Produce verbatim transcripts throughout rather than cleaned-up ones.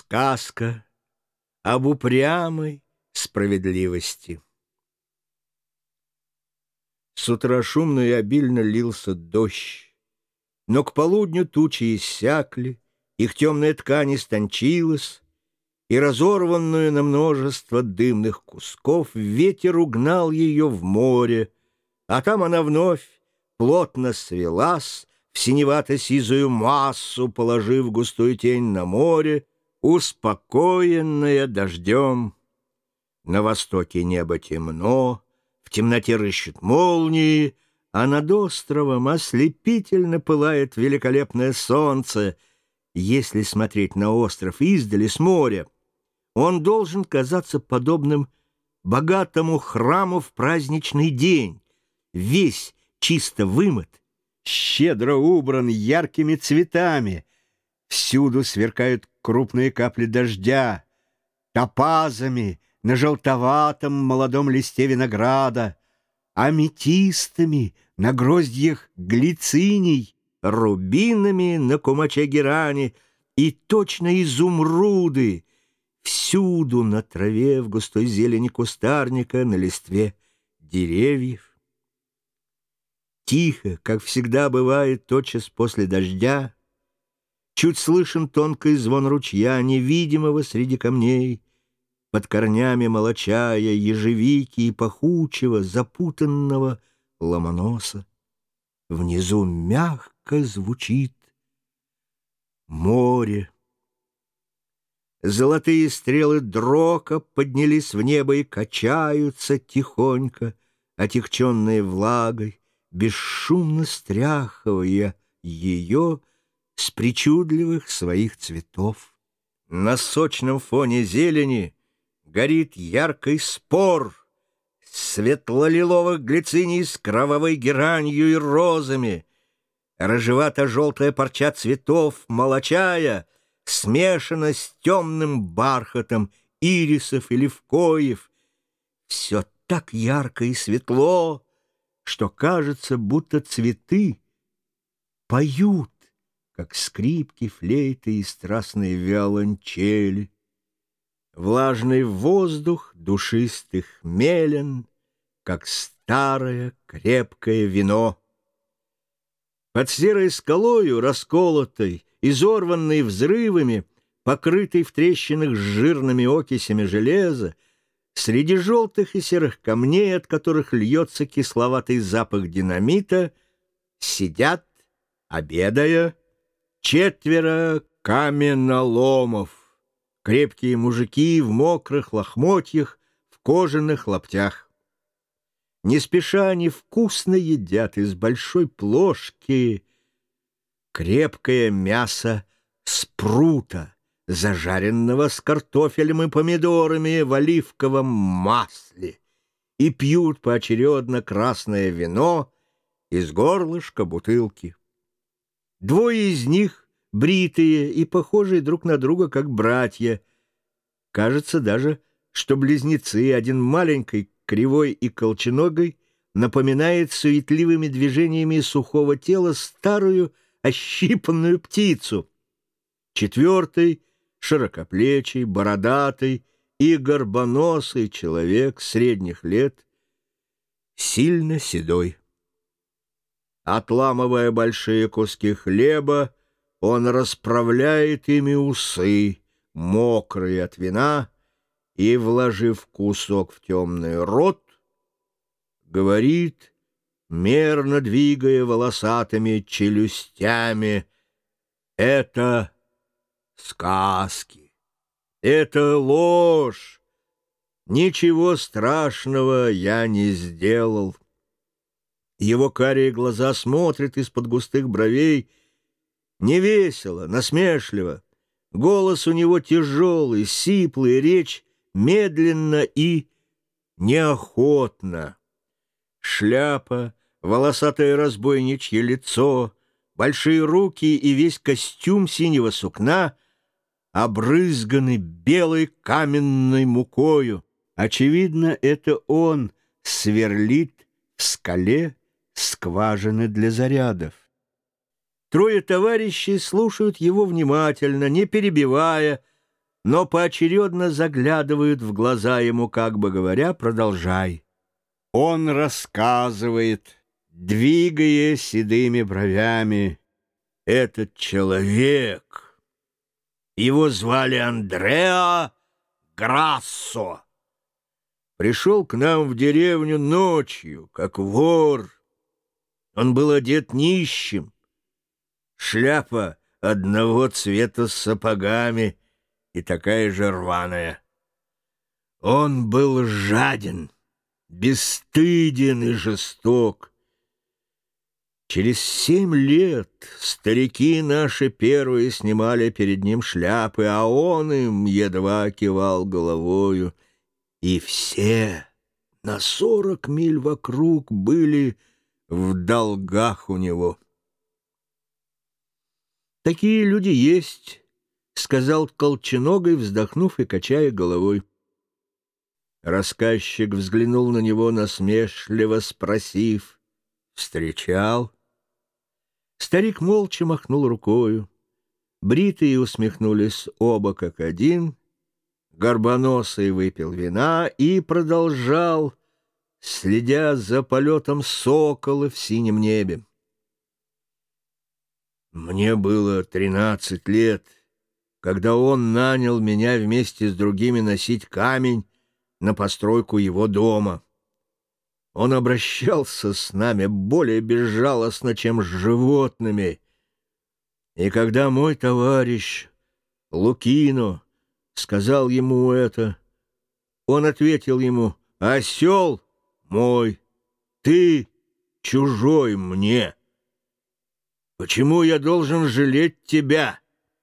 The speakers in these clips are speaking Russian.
Сказка об упрямой справедливости. С утра шумно и обильно лился дождь, но к полудню тучи иссякли, их темная ткань истончилась, и разорванную на множество дымных кусков ветер угнал ее в море, а там она вновь плотно свелась в синевато-сизую массу, положив густую тень на море, успокоенная дождем. На востоке небо темно, в темноте рыщут молнии, а над островом ослепительно пылает великолепное солнце. Если смотреть на остров издали с моря, он должен казаться подобным богатому храму в праздничный день, весь чисто вымыт, щедро убран яркими цветами. Всюду сверкают крупные капли дождя, топазами на желтоватом молодом листе винограда, аметистами на гроздьях глициний, рубинами на кумаче герани и точно изумруды всюду на траве, в густой зелени кустарника, на листве деревьев. Тихо, как всегда бывает тотчас после дождя, чуть слышен тонкий звон ручья, невидимого среди камней, под корнями молочая, ежевики и пахучего, запутанного ломоноса. Внизу мягко звучит море. Золотые стрелы дрока поднялись в небо и качаются тихонько, отягченные влагой, бесшумно стряхивая ее с причудливых своих цветов. На сочном фоне зелени горит яркий спор светло-лиловых глициний с кровавой геранью и розами. Рыжевато-желтая парча цветов молочая смешана с темным бархатом ирисов и левкоев. Все так ярко и светло, что кажется, будто цветы поют, как скрипки, флейты и страстные виолончели. Влажный воздух душистых мелен, как старое крепкое вино. Под серой скалою, расколотой, изорванной взрывами, покрытой в трещинах жирными окисями железа, среди желтых и серых камней, от которых льется кисловатый запах динамита, сидят, обедая, четверо каменоломов, крепкие мужики в мокрых лохмотьях, в кожаных лаптях. Не спеша они вкусно едят из большой плошки крепкое мясо спрута, зажаренного с картофелем и помидорами в оливковом масле, и пьют поочередно красное вино из горлышка бутылки. Двое из них бритые и похожие друг на друга, как братья. Кажется даже, что близнецы, один маленький, кривой и колченогой, напоминает суетливыми движениями сухого тела старую ощипанную птицу. Четвертый — широкоплечий, бородатый и горбоносый человек средних лет, сильно седой. Отламывая большие куски хлеба, он расправляет ими усы, мокрые от вина, и, вложив кусок в темный рот, говорит, мерно двигая волосатыми челюстями: «Это сказки, это ложь, ничего страшного я не сделал». Его карие глаза смотрят из-под густых бровей невесело, насмешливо. Голос у него тяжелый, сиплый, речь медленно и неохотно. Шляпа, волосатое разбойничье лицо, большие руки и весь костюм синего сукна обрызганы белой каменной мукою. Очевидно, это он сверлит в скале скважины для зарядов. Трое товарищей слушают его внимательно, не перебивая, но поочередно заглядывают в глаза ему, как бы говоря: «Продолжай». Он рассказывает, двигая седыми бровями: «Этот человек, его звали Андреа Грассо, пришел к нам в деревню ночью, как вор. Он был одет нищим, шляпа одного цвета с сапогами и такая же рваная. Он был жаден, бесстыден и жесток. Через семь лет старики наши первые снимали перед ним шляпы, а он им едва кивал головою. И все на сорок миль вокруг были в долгах у него». «Такие люди есть», — сказал Колченогой, вздохнув и качая головой. Рассказчик взглянул на него насмешливо, спросив: «Встречал?» Старик молча махнул рукою. Бритые усмехнулись оба как один. Горбоносый выпил вина и продолжал, следя за полетом сокола в синем небе. «Мне было тринадцать лет, когда он нанял меня вместе с другими носить камень на постройку его дома. Он обращался с нами более безжалостно, чем с животными. И когда мой товарищ Лукино сказал ему это, он ответил ему: «Осел мой, ты чужой мне. Почему я должен жалеть тебя?»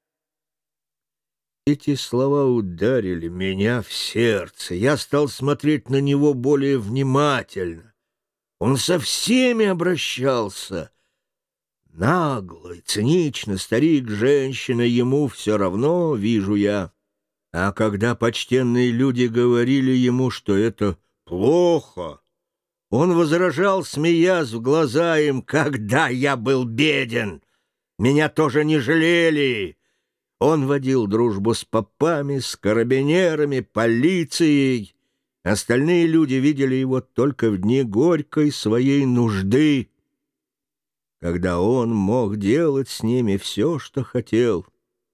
Эти слова ударили меня в сердце. Я стал смотреть на него более внимательно. Он со всеми обращался. Нагло и цинично, старик, женщина, ему все равно, вижу я. А когда почтенные люди говорили ему, что это плохо, он возражал, смеясь в глаза им: «Когда я был беден, меня тоже не жалели». Он водил дружбу с попами, с карабинерами, полицией. Остальные люди видели его только в дни горькой своей нужды, когда он мог делать с ними все, что хотел.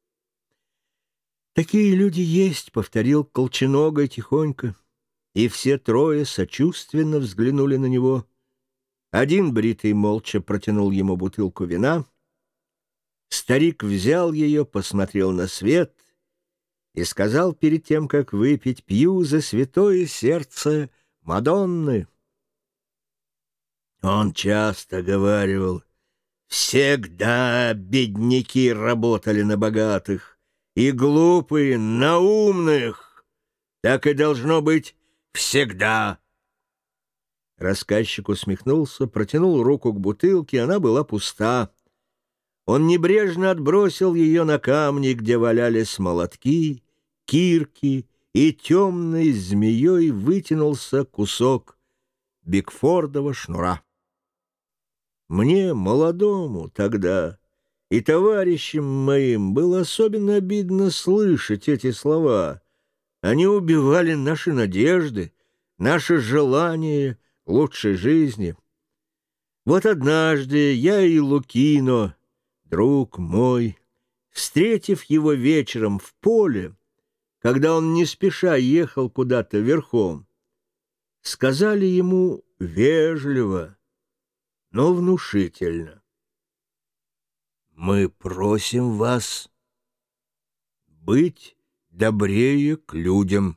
«Такие люди есть», — повторил Колченогой тихонько, и все трое сочувственно взглянули на него. Один бритый молча протянул ему бутылку вина. Старик взял ее, посмотрел на свет и сказал перед тем, как выпить: «Пью за святое сердце Мадонны». Он часто говаривал: «Всегда бедняки работали на богатых, и глупые на умных. Так и должно быть всегда». Рассказчик усмехнулся, протянул руку к бутылке, она была пуста. Он небрежно отбросил ее на камни, где валялись молотки, кирки, и темной змеей вытянулся кусок бигфордова шнура. Мне, молодому тогда, и товарищам моим было особенно обидно слышать эти слова. Они убивали наши надежды, наши желания лучшей жизни. Вот однажды я и Лукино, друг мой, встретив его вечером в поле, когда он не спеша ехал куда-то верхом, сказали ему вежливо, но внушительно: «Мы просим вас быть добрее к людям».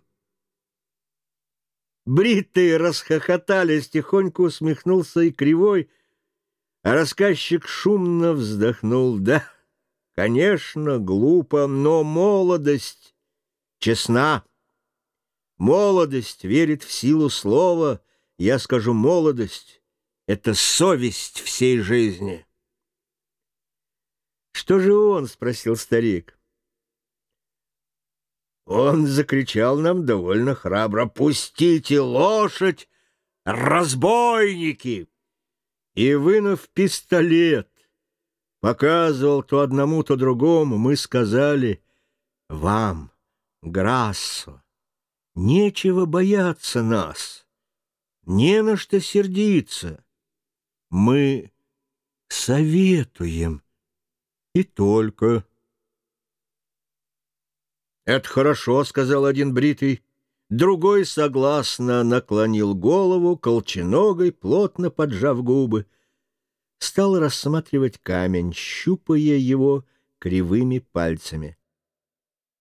Бритые расхохотались, тихонько усмехнулся и Кривой, а рассказчик шумно вздохнул. «Да, конечно, глупо, но молодость честна. Молодость верит в силу слова. Я скажу, молодость — это совесть всей жизни». «Что же он?» — спросил старик. Он закричал нам довольно храбро: «Пустите лошадь, разбойники!» И, вынув пистолет, показывал то одному, то другому. Мы сказали: «Вам Грассо, нечего бояться нас, не на что сердиться. Мы советуем, и только. «Это хорошо», — сказал один бритый. Другой согласно наклонил голову, колченогой, плотно поджав губы. Стал рассматривать камень, щупая его кривыми пальцами.